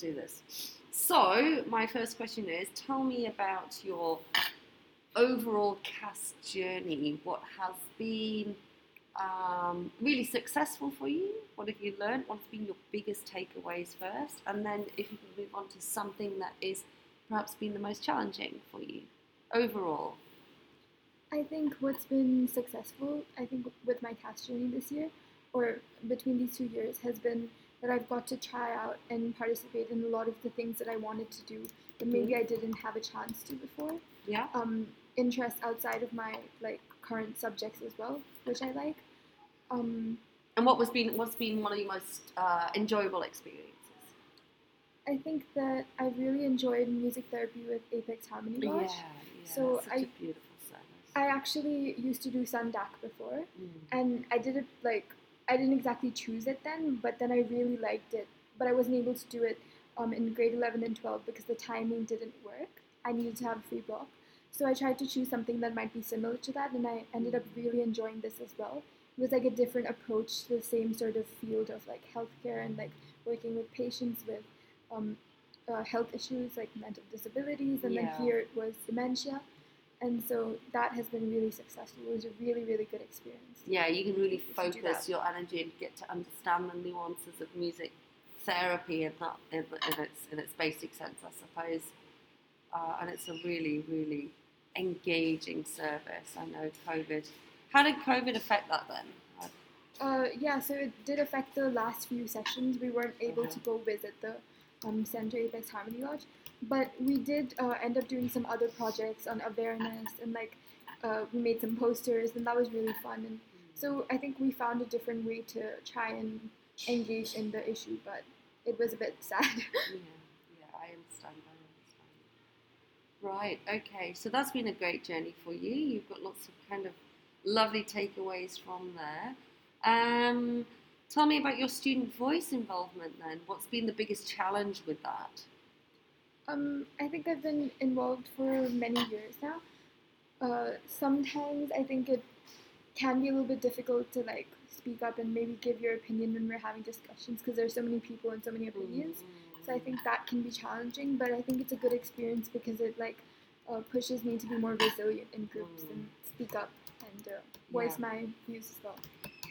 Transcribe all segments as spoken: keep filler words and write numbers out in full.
do this. So, my first question is, tell me about your overall C A S journey. What has been um, really successful for you? What have you learned? What has been your biggest takeaways first? And then if you can move on to something that is perhaps been the most challenging for you overall. I think what's been successful, I think with my C A S journey this year, or between these two years, has been that I've got to try out and participate in a lot of the things that I wanted to do, but maybe I didn't have a chance to before. Yeah. Um, interests outside of my like current subjects as well, which I like. Um, and what was been what's been one of your most uh, enjoyable experiences? I think that I really enjoyed music therapy with Apex Harmony Lodge. Yeah, yeah. So such I, a beautiful service. I actually used to do Sundak before, mm. and I did it like I didn't exactly choose it then, but then I really liked it. But I wasn't able to do it um, in grade eleven and twelve because the timing didn't work. I needed to have a free block. So I tried to choose something that might be similar to that, and I ended up really enjoying this as well. It was like a different approach to the same sort of field of like healthcare and like working with patients with um, uh, health issues like mental disabilities, and Yeah. then here it was dementia. And so that has been really successful. It was a really, really good experience. Yeah, you can really to focus your energy and get to understand the nuances of music therapy in, that, in, in, its, in its basic sense, I suppose. Uh, and it's a really, really engaging service. I know COVID. How did COVID affect that then? Uh, yeah, so it did affect the last few sessions. We weren't able uh-huh. to go visit the um, Center Apex Harmony Lodge, but we did uh, end up doing some other projects on awareness, and like uh, we made some posters, and that was really fun. And so I think we found a different way to try and engage in the issue, but it was a bit sad. yeah, yeah, I understand. I understand. Right. Okay. So that's been a great journey for you. You've got lots of kind of lovely takeaways from there. Um, tell me about your student voice involvement then. What's been the biggest challenge with that? Um, I think I've been involved for many years now. Uh, sometimes I think it can be a little bit difficult to like speak up and maybe give your opinion when we're having discussions because there's so many people and so many opinions. Mm-hmm. So I think that can be challenging, but I think it's a good experience because it like uh, pushes me to be more resilient in groups mm-hmm. and speak up and uh, voice yeah. my views as well.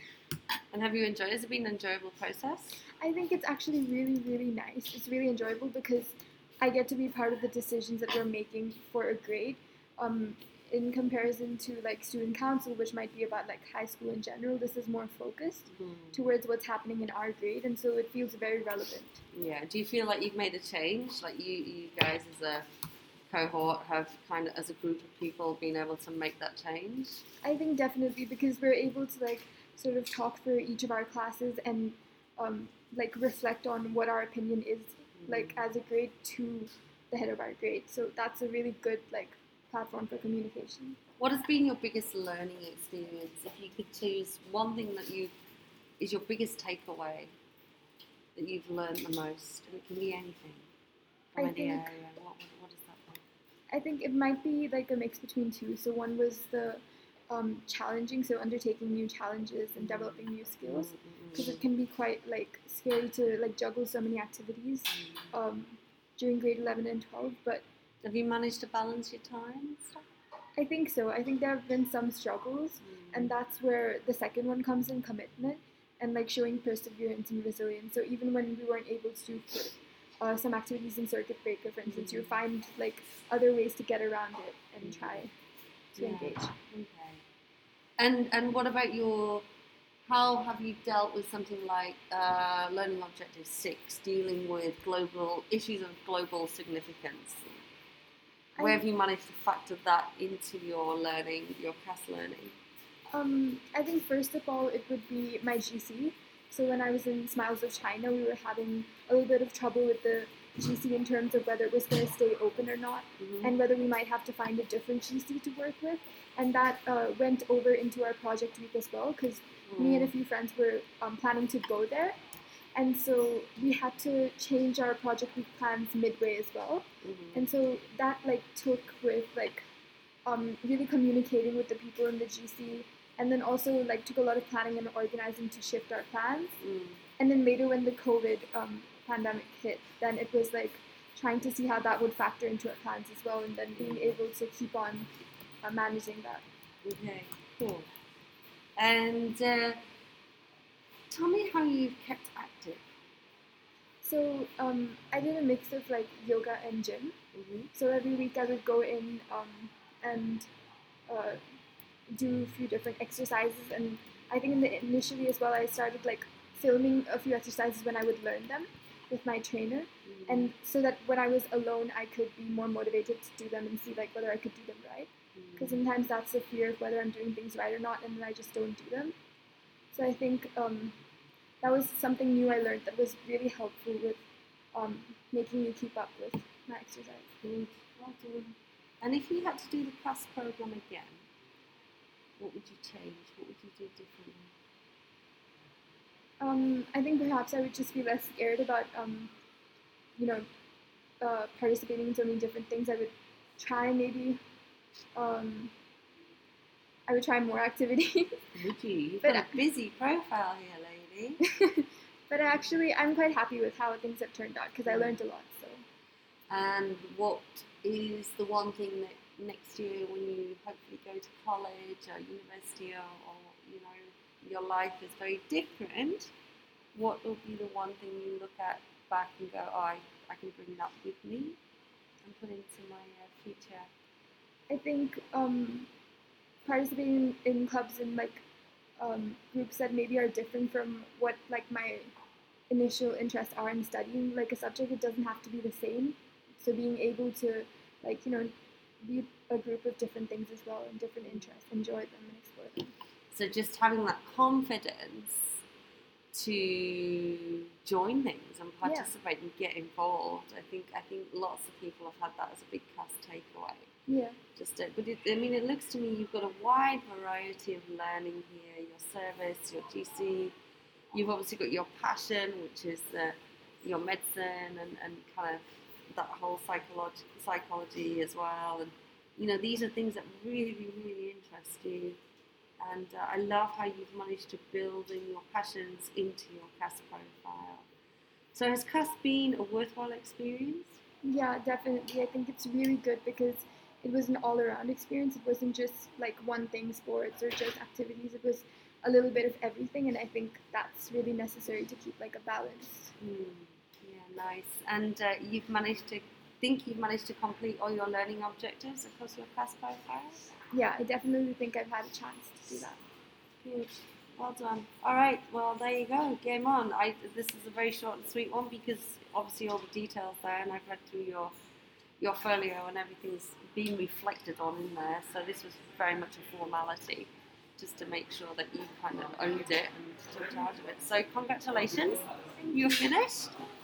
And have you enjoyed it? Has it been an enjoyable process? I think it's actually really, really nice. It's really enjoyable because I get to be part of the decisions that we're making for a grade. Um, in comparison to like student council, which might be about like high school in general, this is more focused mm-hmm. towards what's happening in our grade, and so it feels very relevant. Yeah. Do you feel like you've made a change? Like you, you guys as a cohort have kind of, as a group of people, been able to make that change? I think definitely because we're able to like sort of talk through each of our classes and um, like reflect on what our opinion is mm-hmm. like as a grade to the head of our grade. So that's a really good like platform for communication. What has been your biggest learning experience? If you could choose one thing that you is your biggest takeaway that you've learned the most, and it can be anything from I any think, area. What, what is that like? I think it might be like a mix between two. So one was the um, challenging, so undertaking new challenges and developing new skills, because mm-hmm. it can be quite like scary to like juggle so many activities mm-hmm. um, during grade eleven and twelve, but have you managed to balance your time and stuff? I think so. I think there have been some struggles, mm. and that's where the second one comes in, commitment, and like showing perseverance and resilience. So even when we weren't able to do uh, some activities in circuit breaker, for instance, mm. you find like other ways to get around it and try to yeah. engage. Okay. And and what about your? How have you dealt with something like uh, Learning Objective Six, dealing with global issues of global significance? Where have you managed to factor that into your learning, your C A S learning? Um, I think first of all, it would be my G C. So when I was in Smiles of China, we were having a little bit of trouble with the G C in terms of whether it was going to stay open or not, mm-hmm. and whether we might have to find a different G C to work with. And that uh, went over into our project week as well, because mm. me and a few friends were um, planning to go there. And so we had to change our project week plans midway as well. Mm-hmm. And so that like took with like um, really communicating with the people in the G C, and then also like took a lot of planning and organizing to shift our plans. Mm. And then later when the COVID um, pandemic hit, then it was like trying to see how that would factor into our plans as well, and then being able to keep on uh, managing that. Okay, cool. And uh, tell me how you've kept active. So um, I did a mix of like yoga and gym. Mm-hmm. So every week I would go in um, and uh, do a few different exercises, and I think in the initially as well I started like filming a few exercises when I would learn them with my trainer, Mm-hmm. and so that when I was alone I could be more motivated to do them and see like whether I could do them right, because Mm-hmm. sometimes that's the fear of whether I'm doing things right or not, and then I just don't do them. So I think um, that was something new I learned that was really helpful with um, making me keep up with my exercise. Good. Well done. And if you had to do the class program again, what would you change? What would you do differently? Um, I think perhaps I would just be less scared about, um, you know, uh, participating in so many different things. I would try maybe, um, I would try more activities. Would you? You've But got a busy profile here, lady. But actually, I'm quite happy with how things have turned out because I learned a lot. So. And what is the one thing that next year, when you hopefully go to college or university, or, or you know, your life is very different, what will be the one thing you look at back and go, oh, I, I can bring that with me and put into my uh, future? I think um, participating in clubs and like um, groups that maybe are different from what like my initial interests are in studying like a subject, it doesn't have to be the same. So being able to like you know be a group of different things as well and different interests, enjoy them and explore them. So just having that confidence to join things and participate yeah. and get involved. I think I think lots of people have had that as a big class takeaway. Yeah. Just uh, but it, I mean, it looks to me you've got a wide variety of learning here. Your service, your G C. You've obviously got your passion, which is uh, your medicine and, and kind of that whole psychology psychology as well. And you know, these are things that really really interest you. And uh, I love how you've managed to build in your passions into your C A S profile. So has C A S been a worthwhile experience? Yeah, definitely. I think it's really good because it was an all-around experience. It wasn't just like one thing, sports or just activities. It was a little bit of everything, and I think that's really necessary to keep like a balance. Mm, yeah, nice. And uh, you've managed to think you've managed to complete all your learning objectives across your C A S profile? Yeah, I definitely think I've had a chance to do that. Good. Well done. All right. Well, there you go. Game on. I this is a very short and sweet one because obviously all the details there, and I've read through your your folio and everything's been reflected on in there. So this was very much a formality, just to make sure that you kind of owned it and took charge of it. So congratulations, you're finished.